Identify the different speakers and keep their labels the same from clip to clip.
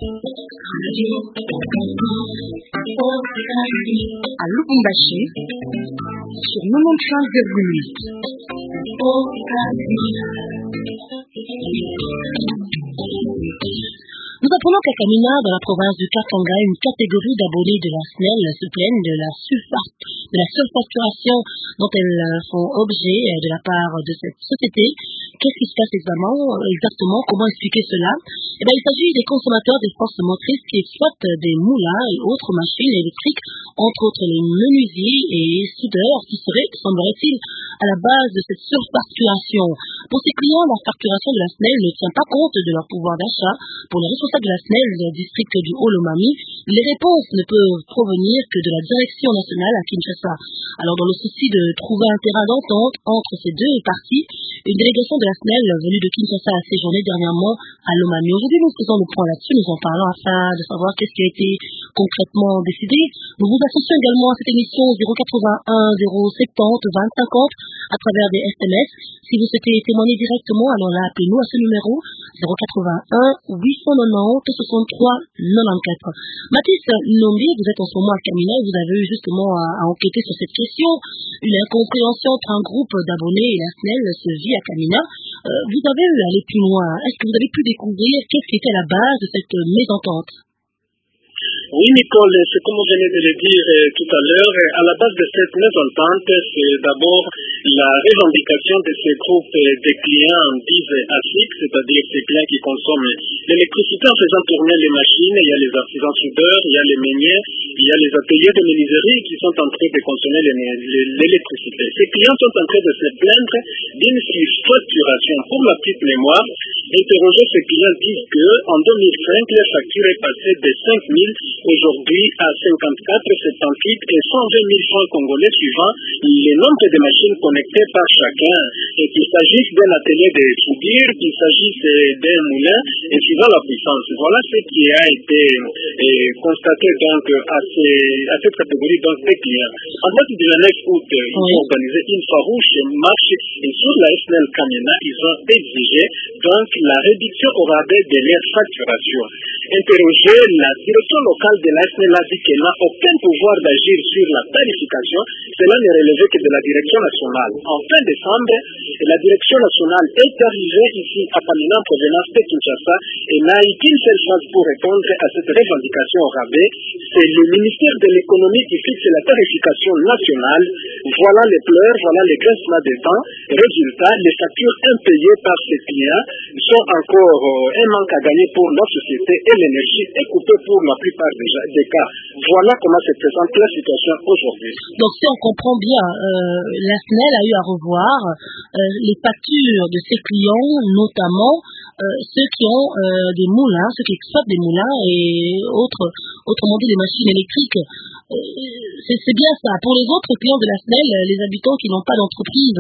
Speaker 1: À Lubumbashi, sur 95,8. Nous apprenons qu'à Kamina, dans la province du Katanga, une catégorie d'abonnés de la SNEL se plaignent de la surfacturation dont elles font objet de la part de cette société. Qu'est-ce qui se passe exactement? Comment expliquer cela? Il s'agit des consommateurs des forces motrices qui exploitent des moulins et autres machines électriques, entre autres les menuisiers et soudeurs, qui seraient, semblerait-il, à la base de cette surfacturation. Pour ces clients, la facturation de la SNEL ne tient pas compte de leur pouvoir d'achat. Pour les responsables de la SNEL, le district du Haut-Lomami, les réponses ne peuvent provenir que de la direction nationale à Kinshasa. Alors, dans le souci de trouver un terrain d'entente entre ces deux parties, une délégation de la SNEL venue de Kinshasa a séjourné dernièrement à Lomami. Aujourd'hui, nous faisons le point là-dessus, nous en parlons afin de savoir qu'est-ce qui a été concrètement décidé. Nous vous associons également à cette émission 081 070 2050 à travers des SMS. Si vous souhaitez témoigner directement, alors là, appelez-nous à ce numéro 081 890 63 94. Mathis Nombi, vous êtes en ce moment à Kamina, vous avez eu justement à enquêter sur cette question. Une incompréhension entre un groupe d'abonnés et la SNEL se vit à Kamina. Vous avez eu à aller plus loin. Est-ce que vous avez pu découvrir qu'est-ce qui était à la base de cette mésentente?
Speaker 2: Oui, Nicole, c'est comme vous venez de le dire tout à l'heure, à la base de cette mésentente, c'est d'abord la revendication de ces groupes de clients dits ASIC, c'est-à-dire ces clients qui consomment l'électricité en faisant tourner les machines. Il y a les artisans soudeurs, il y a les meuniers, il y a les ateliers de menuiserie qui sont en train de consommer l'électricité. Ces clients sont en train de se plaindre d'une surfacturation. Pour la petite mémoire, interroger ces clients disent qu'en 2005, les factures est passée de 5 000 aujourd'hui à 54, 78 et 120 000 francs congolais suivant le nombre de machines connectées par chacun. Et qu'il s'agisse d'un atelier de soudure, qu'il s'agisse d'un moulin, et suivant la puissance. Voilà ce qui a été constaté donc à cette catégorie donc des clients. En date du 9 août, ils ont organisé une farouche marche et sur la SNEL Kamina, ils ont exigé donc la réduction au rabais de leur facturation. Interrogé, la direction locale de la SNEL a dit qu'elle n'a aucun pouvoir d'agir sur la tarification. Cela n'est relevé que de la direction nationale. En fin décembre, la direction nationale est arrivée ici à Kamina en provenance de Kinshasa et n'a eu qu'une seule chose pour répondre à cette revendication au rabais. C'est le ministère de l'économie qui fixe la tarification nationale. Voilà les pleurs, voilà les grincements des dents. Résultat, les factures impayées par ces clients sont encore un manque à gagner pour la société et l'énergie est coupée pour la plupart des cas. Voilà comment se présente la situation aujourd'hui.
Speaker 1: Donc si on comprend bien, la SNEL a eu à revoir les factures de ses clients, notamment ceux qui ont des moulins, ceux qui exploitent des moulins et autrement dit des machines électriques. C'est bien ça. Pour les autres clients de la SNEL, les habitants qui n'ont pas d'entreprise,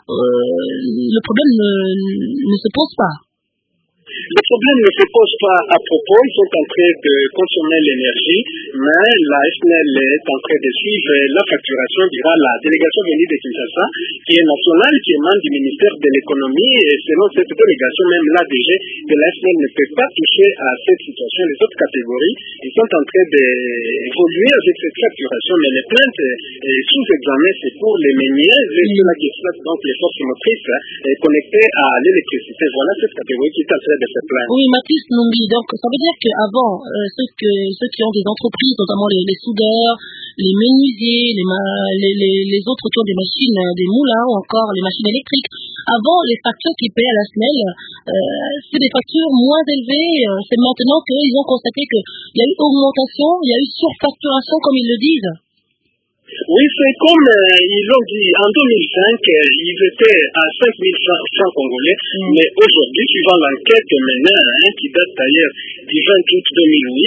Speaker 1: le problème ne se pose pas.
Speaker 2: Le problème ne se pose pas à propos, ils sont en train de consommer l'énergie, mais la SNEL est en train de suivre la facturation via la délégation venue de Kinshasa, qui est nationale, qui émane du ministère de l'économie, et selon cette délégation, même l'ADG de la SNEL ne peut pas toucher à cette situation. Les autres catégories, ils sont en train d'évoluer avec cette facturation, mais les plaintes sous examen, c'est pour les meuniers, ceux-là qui exploitent donc les forces motrices connectées à l'électricité. Voilà cette catégorie qui est en train de se plaindre.
Speaker 1: Oui, Mathis Nombi, donc ça veut dire qu'avant, ceux qui ont des entreprises, notamment les soudeurs, les menuisiers, les autres qui ont des machines, des moulins ou encore les machines électriques, avant les factures qu'ils paient à la SNEL, c'est des factures moins élevées. C'est maintenant qu'ils ont constaté qu'il y a eu augmentation, il y a eu surfacturation comme ils le disent.
Speaker 2: Oui, c'est comme ils l'ont dit, en 2005, ils étaient à 5 000 francs congolais, mais aujourd'hui, suivant l'enquête menée, qui date d'ailleurs du 20 août 2008,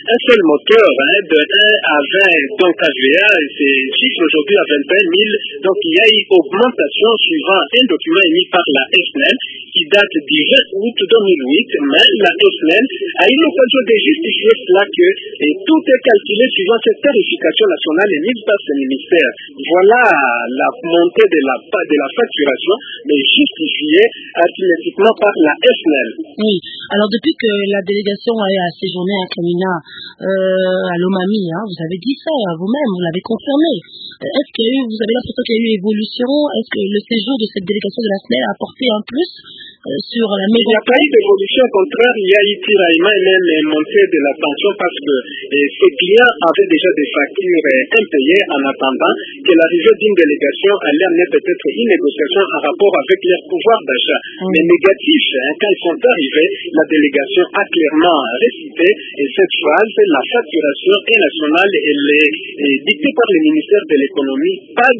Speaker 2: un seul moteur, de 1 à 20, donc KVA, c'est chiffre aujourd'hui à 21 000. Donc il y a eu augmentation suivant un document émis par la SNEL qui date du 20 août 2008, mais la SNEL a eu l'occasion de justifier cela que tout est calculé suivant cette tarification nationale émise par ce ministère. Voilà la montée de la facturation, mais justifiée arithmétiquement par la SNEL.
Speaker 1: Oui, alors depuis que la délégation a séjourné à Kamina, à Lomami, vous avez dit ça vous-même, vous l'avez confirmé. Est-ce que vous avez l'impression qu'il y a eu évolution? Est-ce que le séjour de cette délégation de la SNEL a apporté un plus sur la maison?
Speaker 2: Il n'y a pas eu d'évolution, au contraire, il y a eu tiraillement et même montée de la tension parce que ces clients avaient déjà des factures impayées en attendant que l'arrivée d'une délégation allait amener peut-être une négociation en rapport avec leur pouvoir d'achat. Mais négatif, quand ils sont arrivés, la délégation a clairement récité cette phrase, la facturation est nationale, elle est dictée par le ministère de l'économie.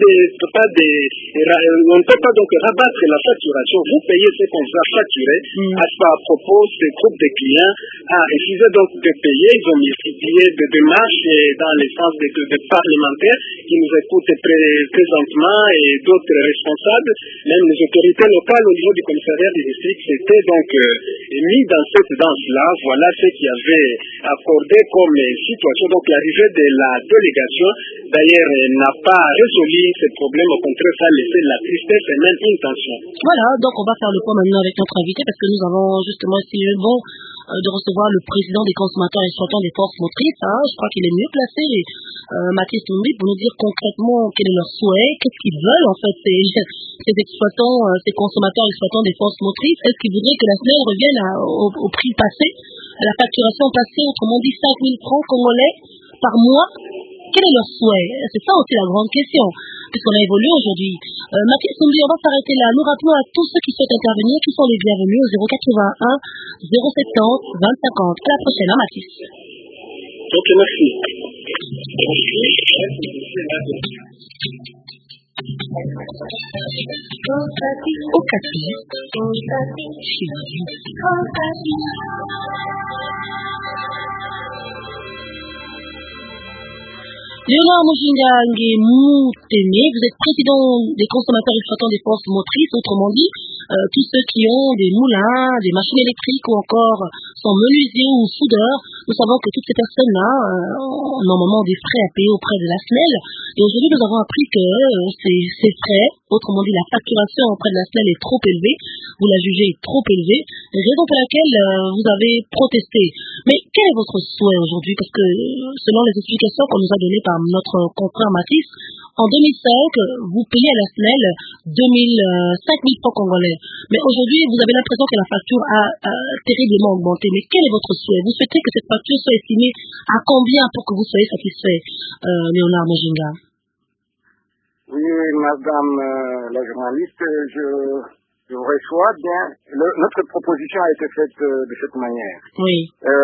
Speaker 2: On ne peut pas donc rabattre la facturation. Vous payez ce qu'on vous a facturé. À propos, ce groupe de clients a refusé donc de payer. Ils ont multiplié de démarches dans le sens de parlementaires qui nous écoutent présentement et d'autres responsables, même les autorités locales au niveau du commissariat du district, c'était donc mis dans cette danse-là. Voilà ce qui avait accordé comme situation. Donc l'arrivée de la délégation, d'ailleurs, n'a pas résolu ce problème. Au contraire, ça a laissé la tristesse et même une tension.
Speaker 1: Voilà, donc on va faire le point maintenant avec notre invité parce que nous avons justement essayé de recevoir le président des consommateurs exploitants des forces motrices. Je crois qu'il est mieux placé, Mathis Tumbi, pour nous dire concrètement quel est leur souhait, qu'est-ce qu'ils veulent en fait ces exploitants, ces consommateurs exploitants des forces motrices. Est-ce qu'ils voudraient que la SNEL revienne au prix passé, à la facturation passée, autrement dit 5 000 francs congolais par mois? Quel est leur souhait? C'est ça aussi la grande question, puisqu'on a évolué aujourd'hui. Mathis Tumbi, on va s'arrêter là. Nous rappelons à tous ceux qui souhaitent intervenir, qui sont les bienvenus au 081 070 2050. À la prochaine, Mathis.
Speaker 2: Ok, merci.
Speaker 1: Léonard Mujinga Moutémé, vous êtes président des consommateurs exploitants des forces motrices, autrement dit, tous ceux qui ont des moulins, des machines électriques ou encore sont menuisiers ou soudeurs. Nous savons que toutes ces personnes-là ont normalement des frais à payer auprès de la SNEL. Et aujourd'hui, nous avons appris que ces frais, autrement dit la facturation auprès de la SNEL est trop élevée. Vous la jugez trop élevée, raison pour laquelle vous avez protesté. Mais quel est votre souhait aujourd'hui? Parce que selon les explications qu'on nous a données par notre confrère Mathis, en 2005, vous payez à la SNEL 5 000 francs congolais. Mais aujourd'hui, vous avez l'impression que la facture a terriblement augmenté. Mais quel est votre souhait? Vous souhaitez que cette facture soit estimée à combien pour que vous soyez satisfait, Léonard Mujinga?
Speaker 3: Oui, madame la journaliste, je reçois bien. Notre proposition a été faite de cette manière.
Speaker 1: Oui.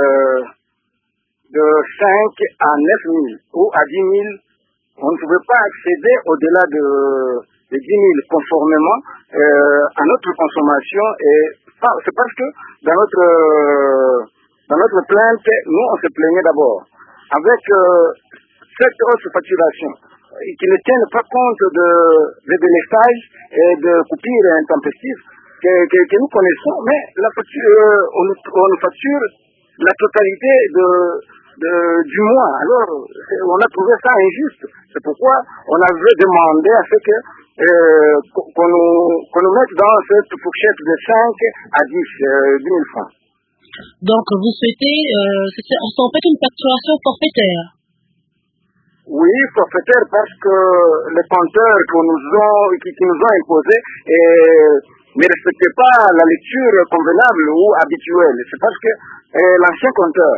Speaker 3: De 5 à 9 000 ou à 10 000, on ne pouvait pas accéder au-delà de 10 000 conformément à notre consommation. Et c'est parce que dans notre plainte, nous on se plaignait d'abord avec cette hausse facturation qui ne tiennent pas compte de délestage et de coupures intempestives que nous connaissons, mais la facture, on facture la totalité du mois. Alors, on a trouvé ça injuste. C'est pourquoi on avait demandé à ce que qu'on nous mette dans cette fourchette de 5 à 10 000 francs.
Speaker 1: Donc, vous souhaitez, c'est en fait une facturation forfaitaire?
Speaker 3: Oui, forfaitaire parce que les compteurs qui nous ont imposés ne respectaient pas la lecture convenable ou habituelle. C'est parce que l'ancien compteur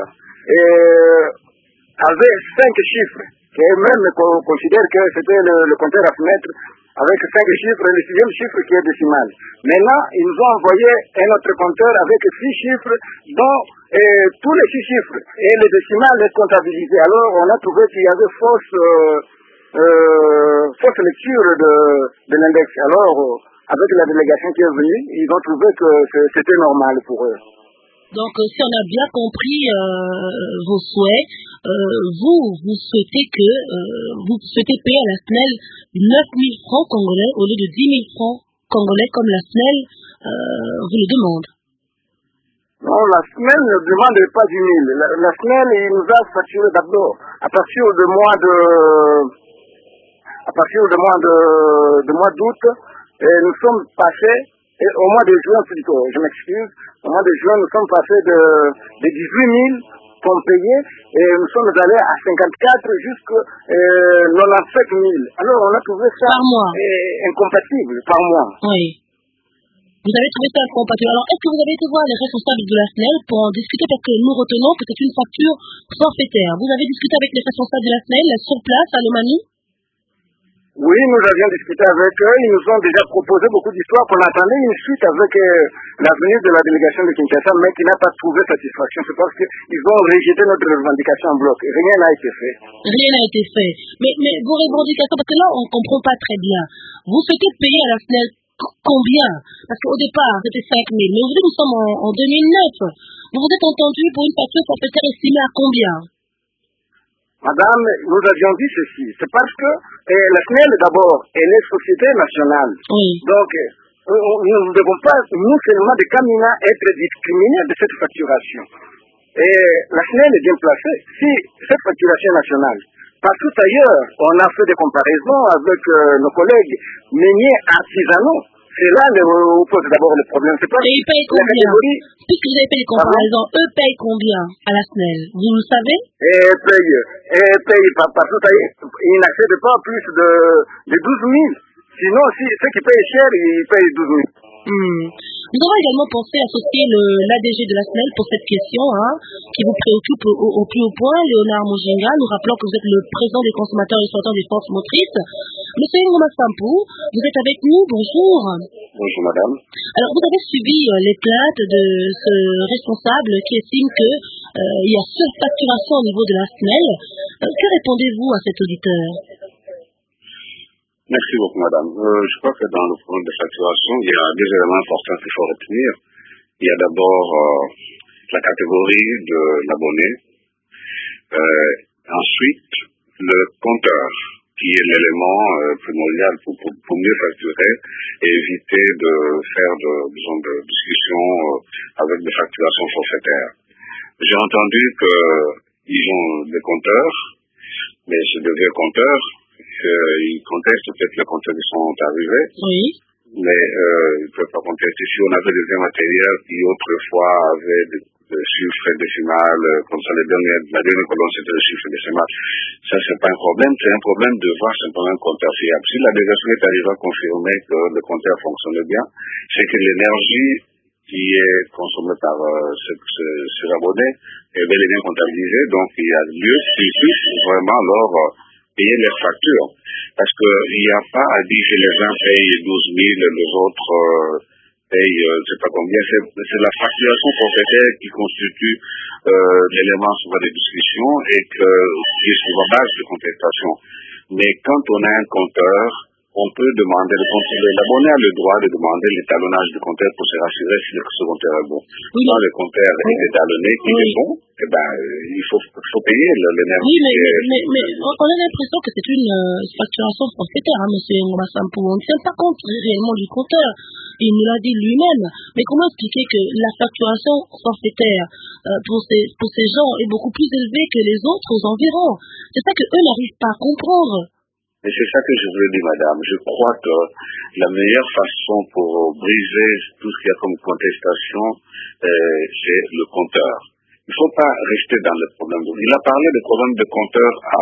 Speaker 3: avait 5 chiffres, et même considère que c'était le compteur à fenêtre avec 5 chiffres, le 6e chiffre qui est décimal. Maintenant, ils nous ont envoyé un autre compteur avec 6 chiffres, dont tous les 6 chiffres et les décimales est comptabilisé. Alors, on a trouvé qu'il y avait fausse lecture de l'index. Alors, avec la délégation qui est venue, ils ont trouvé que c'était normal pour eux.
Speaker 1: Donc, si on a bien compris vos souhaits, vous souhaitez payer à la SNEL 9 000 francs congolais au lieu de 10 000 francs congolais comme la SNEL vous le demande.
Speaker 3: Non, la SNEL ne demande pas 10 000. La SNEL, il nous a facturé d'abord à partir du mois d'août, nous sommes passés, et au mois de juin plutôt, je m'excuse, au mois de juin, nous sommes passés de 18 000 qu'on payait, et nous sommes allés à 54 jusqu'à 97 000. Alors on a trouvé ça
Speaker 1: par mois.
Speaker 3: Incompatible par mois.
Speaker 1: Oui. Vous avez trouvé ça incompatible. Alors, est-ce que vous avez été voir les responsables de la SNEL pour en discuter, parce que nous retenons que c'est une facture forfaitaire. Vous avez discuté avec les responsables de la SNEL sur place à Lomami?
Speaker 3: Oui, nous avions discuté avec eux. Ils nous ont déjà proposé beaucoup d'histoires qu'on attendait une suite avec la venue de la délégation de Kinshasa, mais qui n'a pas trouvé satisfaction. C'est parce qu'ils ont rejeté notre revendication en bloc. Rien n'a été fait.
Speaker 1: Rien n'a été fait. Mais vos revendications, parce que là, on ne comprend pas très bien. Vous souhaitez payer à la SNEL combien? Parce qu'au départ, c'était 5 000. Mais aujourd'hui, nous sommes en 2009. Vous vous êtes entendu pour une facture forfaitaire estimée à combien?
Speaker 3: Madame, nous avions dit ceci. C'est parce que la SNEL, d'abord, elle est société nationale.
Speaker 1: Oui.
Speaker 3: Donc, nous ne devons pas, nous seulement des Kamina, être discriminés de cette facturation. Et la SNEL est bien placée. Si cette facturation nationale, partout ailleurs, on a fait des comparaisons avec nos collègues miniers artisanaux. C'est là où pose d'abord le problème. C'est pas
Speaker 1: et ils payent combien? Puisque vous avez fait les comparaisons, eux payent combien à la SNEL? Vous le savez?
Speaker 3: Et payent partout ailleurs. Ils n'accèdent pas plus de 12 000. Sinon, si ceux qui payent cher, ils payent 12 000.
Speaker 1: Nous avons également pensé associer l'ADG de la SNEL pour cette question qui vous préoccupe au plus haut point, Léonard Mujinga. Nous rappelons que vous êtes le président des consommateurs et exploitants des forces motrices. Monsieur Ngoma Sampou, vous êtes avec nous, bonjour.
Speaker 3: Bonjour madame.
Speaker 1: Alors vous avez suivi les plaintes de ce responsable qui estime que il y a surfacturation au niveau de la SNEL. Que répondez-vous à cet auditeur?
Speaker 4: Merci beaucoup, madame. Je crois que dans le problème de facturation, il y a deux éléments importants qu'il faut retenir. Il y a d'abord la catégorie de l'abonné. Ensuite, le compteur, qui est l'élément primordial pour mieux facturer et éviter de faire de discussions avec des facturations forfaitaires. J'ai entendu qu'ils ont des compteurs, mais c'est des vieux compteurs. Ils contestent peut-être les compteurs qui sont arrivés.
Speaker 1: Oui.
Speaker 4: Mais ils ne peuvent pas contester. Si on avait des matériels qui autrefois avaient des chiffres décimales, comme ça la dernière colonne c'était le chiffre décimal, ça c'est pas un problème, c'est un problème de voir simplement un compteur fiable. Si la délégation est arrivée à confirmer que le compteur fonctionne bien, c'est que l'énergie qui est consommée par ces abonnés est bel et bien comptabilisée, donc il y a lieu vraiment alors payer leurs factures. Parce qu'il n'y a pas à dire que les uns payent 12 000 et les autres payent je ne sais pas combien. C'est la facturation forfaitaire qui constitue l'élément souvent de discussion et qui est souvent base de contestation. Mais quand on a un compteur, on peut demander l'abonné a le droit de demander l'étalonnage du compteur pour se rassurer si ce compteur est bon.
Speaker 1: Oui.
Speaker 4: Quand le compteur est étalonné, qu'il est bon, il faut payer l'énergie.
Speaker 1: Oui, mais on a l'impression que c'est une facturation forfaitaire, monsieur Ngoma Sampou. On ne tient pas compte réellement du compteur. Il nous l'a dit lui-même. Mais comment expliquer que la facturation forfaitaire pour ces gens est beaucoup plus élevée que les autres aux environs? C'est ça qu'eux n'arrivent pas à comprendre.
Speaker 4: Et c'est ça que je voulais dire, madame. Je crois que la meilleure façon pour briser tout ce qu'il y a comme contestation, c'est le compteur. Il ne faut pas rester dans le problème. Il a parlé des problèmes de compteur à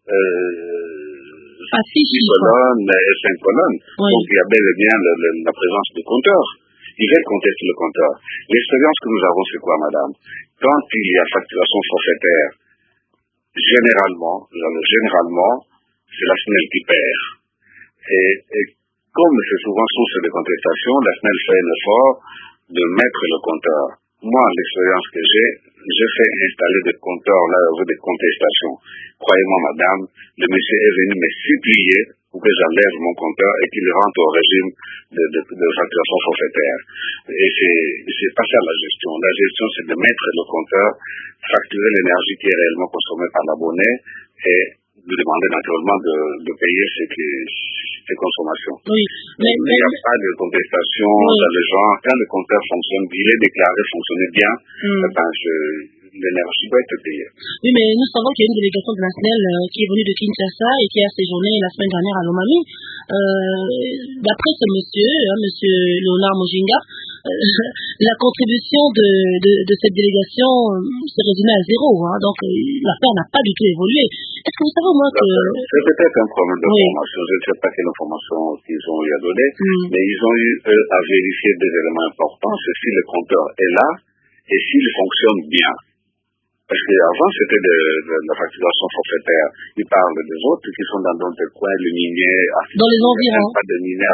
Speaker 4: 6 colonnes et 5 colonnes. Oui. Donc il y a bel et bien la présence de compteur. Il veut contester le compteur. L'expérience que nous avons, c'est quoi, madame? Quand il y a facturation forfaitaire, généralement, c'est la SNEL qui perd. Et comme c'est souvent source de contestation, la SNEL fait un effort de mettre le compteur. Moi, l'expérience que j'ai fait installer des compteurs là avec des contestations. Croyez-moi, madame, le monsieur est venu me supplier pour que j'enlève mon compteur et qu'il rentre au régime de facturation forfaitaire. Et c'est pas ça la gestion. La gestion, c'est de mettre le compteur, facturer l'énergie qui est réellement consommée par l'abonné et de demander naturellement de payer ses consommations.
Speaker 1: Oui,
Speaker 4: mais il n'y a pas de contestation dans le genre. Quand le compteur fonctionne, il est déclaré fonctionner bien, l'énergie doit être payée.
Speaker 1: Oui, mais nous savons qu'il y a une délégation de la SNEL qui est venue de Kinshasa et qui a séjourné la semaine dernière à Lomami. D'après ce monsieur Léonard Mojinga, la contribution de cette délégation se résumait à zéro. Donc, l'affaire n'a pas du tout évolué. Est-ce que vous savez au moins que...
Speaker 4: C'est peut-être un problème de formation. Je ne sais pas quelle information qu'ils ont eu à donner, mais ils ont eu à vérifier des éléments importants. C'est si le compteur est là et s'il fonctionne bien. Parce qu'avant, c'était de la facturation forfaitaire. Ils parlent des autres qui sont dans d'autres coins, le minier,
Speaker 1: dans les environs.
Speaker 4: Pas de minier,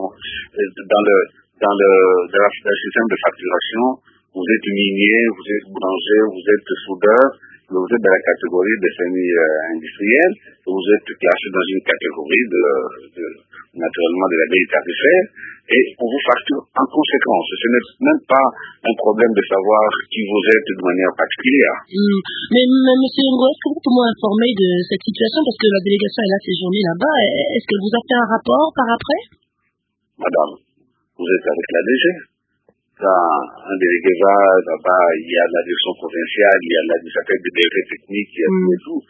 Speaker 4: dans le système de facturation, vous êtes minier, vous êtes boulanger, vous êtes soudeur, mais vous êtes dans la catégorie de semi-industriels, vous êtes classé dans une catégorie naturellement de la grille tarifaire, et on vous facture en conséquence. Ce n'est même pas un problème de savoir qui vous êtes de manière particulière.
Speaker 1: Mais monsieur Ngo, est-ce que vous pouvez m'informer de cette situation, parce que la délégation elle a séjourné là-bas, est-ce que vous avez fait un rapport par après?
Speaker 4: Madame, vous êtes avec la DG. Un délégué va là-bas, il y a la direction provinciale, il y a la s'appelle des délégués techniques, il y a tout et tout.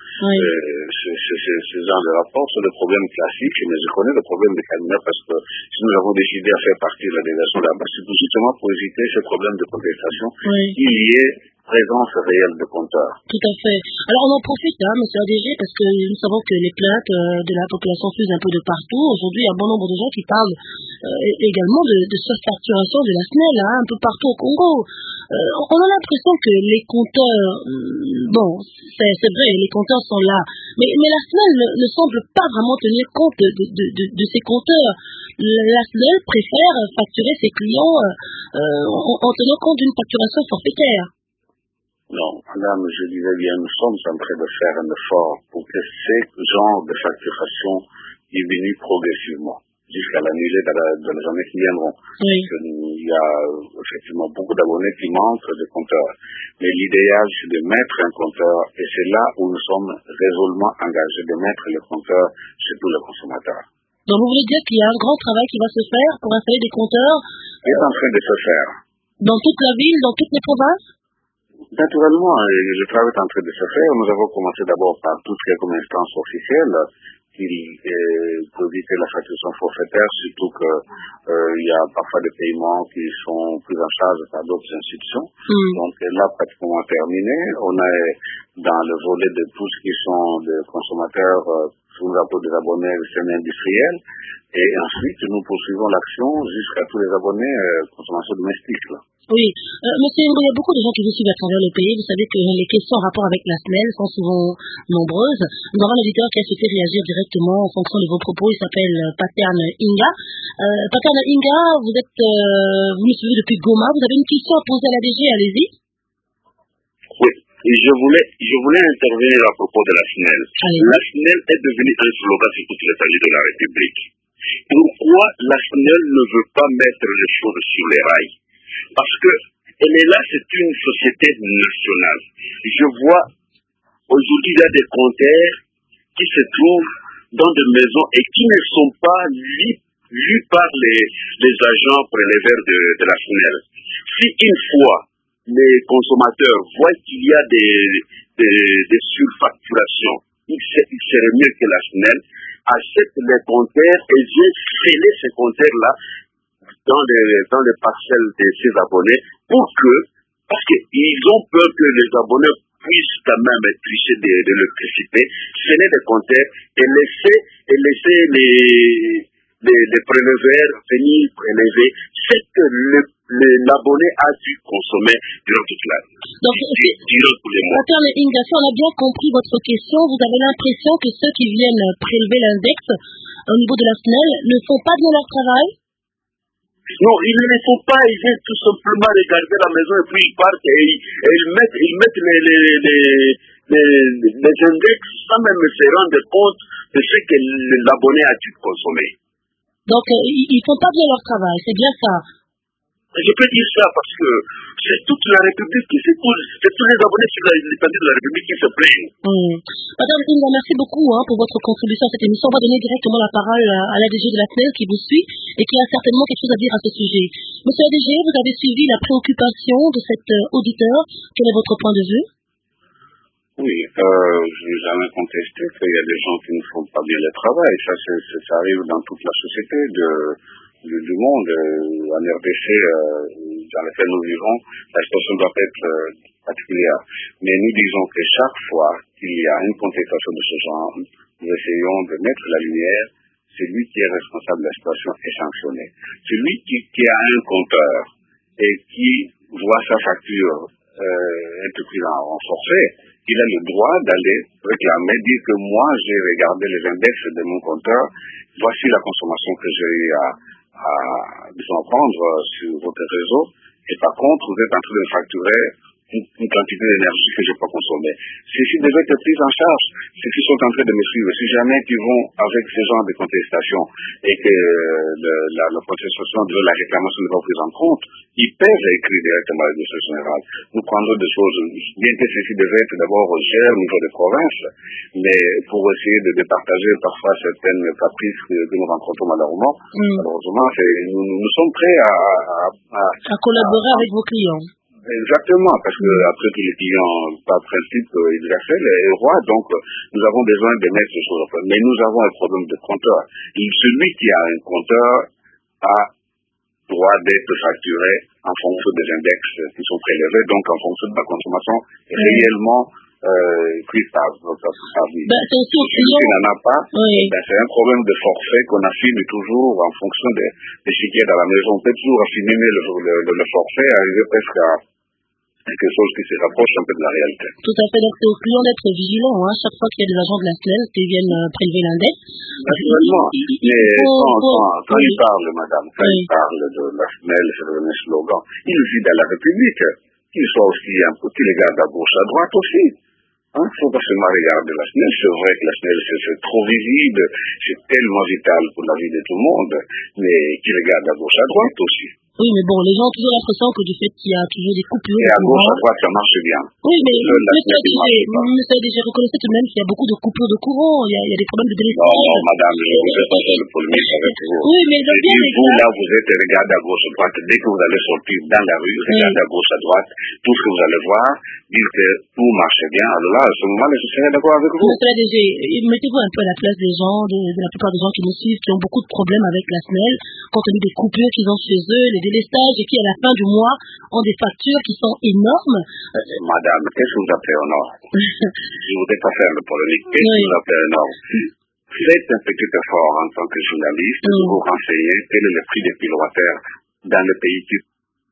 Speaker 4: Ce genre de rapport sont des problèmes classiques, mais je connais le problème des camionneurs parce que si nous avons décidé à faire partie de la délégation là-bas, c'est tout justement pour éviter ce problème de contestation qu'il y ait présence réelle de compteurs.
Speaker 1: Tout à fait. Alors on en profite, monsieur ADG, parce que nous savons que les plaintes de la population fusent un peu de partout. Aujourd'hui, il y a un bon nombre de gens qui parlent également de surfacturation de la SNEL, un peu partout au Congo. On a l'impression que les compteurs, c'est vrai, les compteurs sont là, mais la SNEL ne semble pas vraiment tenir compte de ces compteurs. La SNEL préfère facturer ses clients en tenant compte d'une facturation forfaitaire.
Speaker 4: Non, madame, je disais bien, nous sommes en train de faire un effort pour que ce genre de facturation diminue progressivement jusqu'à l'année de les années qui viendront. Il y a effectivement beaucoup d'abonnés qui manquent de compteurs. Mais l'idéal, c'est de mettre un compteur, et c'est là où nous sommes résolument engagés de mettre le compteur chez tous les consommateurs.
Speaker 1: Donc vous voulez dire qu'il y a un grand travail qui va se faire pour installer des compteurs
Speaker 4: Il est en train de se faire.
Speaker 1: Dans toute la ville, dans toutes les provinces?
Speaker 4: Naturellement, le travail est en train de se faire. Nous avons commencé d'abord par toutes quelques instances officielles pour éviter la facturation forfaitaire, surtout que il y a parfois des paiements qui sont pris en charge par d'autres institutions. Donc là, pratiquement terminé. On est dans le volet de tout ce qui sont des consommateurs sous le rapport des abonnés semi-industriels. Et ensuite, nous poursuivons l'action jusqu'à tous les abonnés consommation domestique. Là.
Speaker 1: Oui. Monsieur Ngo, il y a beaucoup de gens qui vous suivent à travers le pays. Vous savez que les questions en rapport avec la SNEL sont souvent nombreuses. Nous avons un auditeur qui a souhaité réagir directement en fonction de vos propos. Il s'appelle Paterne Inga. Paterne Inga, vous nous suivez depuis Goma. Vous avez une question à poser à la DG, allez-y.
Speaker 5: Oui. Je voulais intervenir à propos de la SNEL. La SNEL est devenue un slogan sur toute l'étendue de la République. Pourquoi la SNEL ne veut pas mettre les choses sur les rails? Parce que elle est là, c'est une société nationale. Je vois aujourd'hui il y a des compteurs qui se trouvent dans des maisons et qui ne sont pas lus par les agents préléveurs de la SNEL. Si une fois les consommateurs voient qu'il y a des surfacturations, il serait mieux que la SNEL achète les compteurs et vienne sceller ces compteurs-là dans les parcelles de ses abonnés parce qu'ils ont peur que les abonnés puissent quand même tricher de l'électricité, sceller des compteurs et laisser les préleveurs venir prélever ce que l'abonné a dû consommer durant toute l'année.
Speaker 1: Donc, Paterne Inga, si on a bien compris votre question, vous avez l'impression que ceux qui viennent prélever l'index au niveau de la SNEL ne font pas bien leur travail?
Speaker 5: Non, ils ne le font pas, ils viennent tout simplement regarder la maison et puis ils partent et ils mettent des index sans même se rendre compte de ce que l'abonné a-t-il consommé.
Speaker 1: Donc, ils font pas bien leur travail, c'est bien ça.
Speaker 5: Je peux dire ça parce que c'est toute la République c'est tous les abonnés de la République qui se plaignent.
Speaker 1: Madame Inga, merci beaucoup pour votre contribution à cette émission. On va donner directement la parole à l'ADG de la SNEL qui vous suit et qui a certainement quelque chose à dire à ce sujet. Monsieur l'ADG, vous avez suivi la préoccupation de cet auditeur. Quel est votre point de vue?
Speaker 4: Oui, je n'ai jamais contesté qu'il y a des gens qui ne font pas bien le travail. Ça arrive dans toute la société du monde. En RDC, dans lequel nous vivons, la situation doit être particulière. Mais nous disons que chaque fois qu'il y a une contestation de ce genre, nous essayons de mettre la lumière. Celui qui est responsable de la situation est sanctionné. Celui qui a un compteur et qui voit sa facture un peu plus renforcée, il a le droit d'aller réclamer, dire que moi j'ai regardé les index de mon compteur, voici la consommation que j'ai eu à prendre sur votre réseau, et par contre vous êtes en train de facturer une quantité d'énergie que je n'ai pas consommée. Ceci devait être pris en charge. Ceux qui sont en train de me suivre, si jamais ils vont avec ce genre de contestation et que la contestation de la réclamation n'est pas prise en compte, ils peuvent écrire directement à l'administration générale. Nous prendrons des choses, bien que ceci devait être d'abord géré au niveau des provinces, mais pour essayer de partager parfois certaines caprices que nous rencontrons malheureusement, nous sommes prêts
Speaker 1: à collaborer avec vos clients.
Speaker 4: Exactement, parce que après tous les clients, par principe, universel est roi, donc nous avons besoin de mettre ces choses en place. Mais nous avons un problème de compteur. Et celui qui a un compteur a droit d'être facturé en fonction des index qui sont prélevés, donc en fonction de la consommation réellement prise par vie. Celui qui n'en a pas, c'est un problème de forfait qu'on affine toujours en fonction des chiquiers dans la maison. On peut toujours affiner le forfait, arriver presque à quelque chose qui se rapproche un peu de la réalité.
Speaker 1: Tout à fait, donc c'est aux clients d'être vigilants, chaque fois qu'il y a des agents de la SNEL qui viennent prélever l'index.
Speaker 4: Naturellement, mais quand ils parlent, madame, quand ils parlent de la SNEL, c'est un slogan, ils vivent dans la République, qu'ils soient aussi un petit les gars à gauche, à droite aussi. Il ne faut pas seulement regarder la SNEL, c'est vrai que la SNEL c'est trop visible, c'est tellement vital pour la vie de tout le monde, mais qu'ils regardent à gauche, à droite aussi.
Speaker 1: Oui, mais bon, les gens ont toujours l'impression que du fait qu'il y a toujours des coupures.
Speaker 4: Et à gauche, à droite, ça marche bien.
Speaker 1: Oui, mais monsieur ADG, reconnaissez tout de même qu'il y a beaucoup de coupures de courant, il y a des problèmes de délestage.
Speaker 4: Non, madame, je ne vais pas faire le polémique avec vous.
Speaker 1: Oui, mais
Speaker 4: vous, là, vous êtes regardé à gauche, à droite. Dès que vous allez sortir dans la rue, regardez à gauche, à droite, tout ce que vous allez voir, dire que tout marche bien. Alors là, à ce moment-là, je serai d'accord avec vous.
Speaker 1: Monsieur ADG, mettez-vous un peu à la place des gens, de la plupart des gens qui nous suivent, qui ont beaucoup de problèmes avec la SNEL, compte tenu des coupures qu'ils ont chez eux, les délestages, et qui à la fin du mois ont des factures qui sont énormes.
Speaker 4: Madame, qu'est-ce que vous appelez énorme? Je ne voudrais pas faire le polémique. Qu'est-ce que vous appelez énorme? Faites un petit effort en tant que journaliste de vous renseigner quel est le prix des kilowattheures dans le pays qui...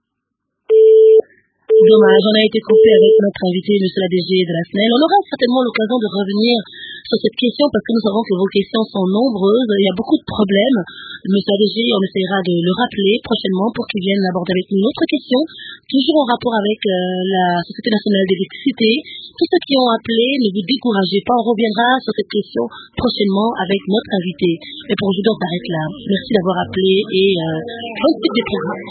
Speaker 1: Dommage, on a été coupé avec notre invité, M. l'ADG de la SNEL. On aura certainement l'occasion de revenir sur cette question parce que nous savons que vos questions sont nombreuses. Il y a beaucoup de problèmes. M. l'ADG, on essaiera de le rappeler prochainement pour qu'il vienne aborder avec nous une autre question, toujours en rapport avec la Société nationale d'électricité. Tous ceux qui ont appelé, ne vous découragez pas, on reviendra sur cette question prochainement avec notre invité. Mais pour aujourd'hui, on s'arrête là. Merci d'avoir appelé et bonne suite des programmes.